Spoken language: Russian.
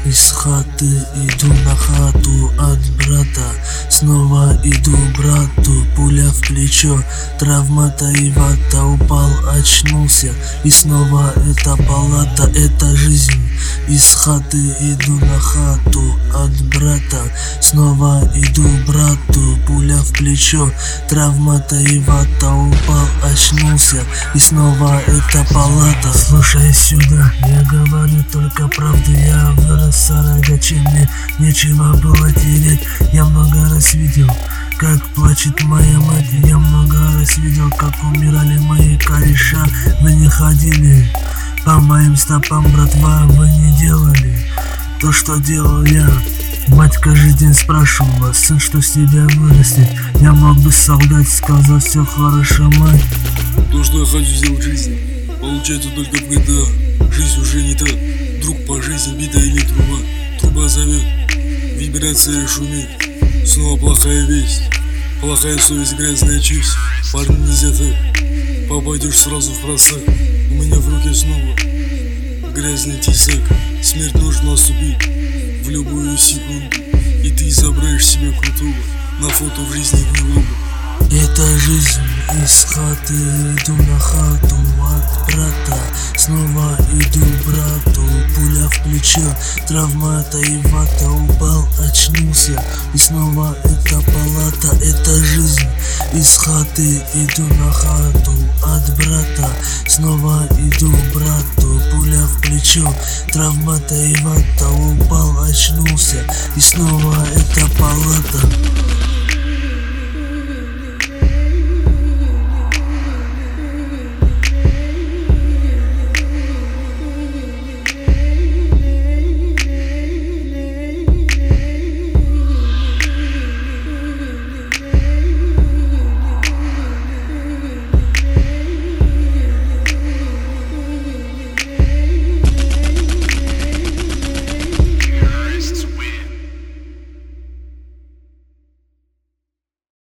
Из хаты иду на хату от брата. Снова иду брату, пуля в плечо, травмата и вата. Упал, очнулся, и снова эта палата, это жизнь. Из хаты иду на хату от брата. Снова иду брату, пуля в плечо, травмата и вата. Упал, очнулся, и снова эта палата. Слушай сюда, я говорю только правду. Я вырос в Сарагаче, мне нечего было терять. Я много раз видел, как плачет моя мать. Я много раз видел, как умирали мои кореша. Вы не ходили по моим стопам, братва, вы не делали то, что делал я. Мать каждый день спрашивала: сын, что с тебя вырастет? Я мог бы солгать, сказать: все хорошо, мать. То, что я хочу сделать в жизни, получается только в GTA. Жизнь уже не та, друг по жизни, бита или труба. Труба зовет, вибрация шумит. Снова плохая весть, плохая совесть, грязная честь. Парни, нельзя так, попадешь сразу в просак. У меня в руке снова грязный тесак. Смерть может наступить в любую секунду, и ты изображаешь себя крутого на фото в жизни гнилого. Это жизнь. Из хаты иду на хату от брата. Снова иду брату, пуля в плечо, травмата и вата. Упал, очнулся, и снова эта палата, это жизнь. Из хаты иду на хату от брата. Снова иду брату, пуля в плечо, травмата и вата. Упал, очнулся, и снова эта палата.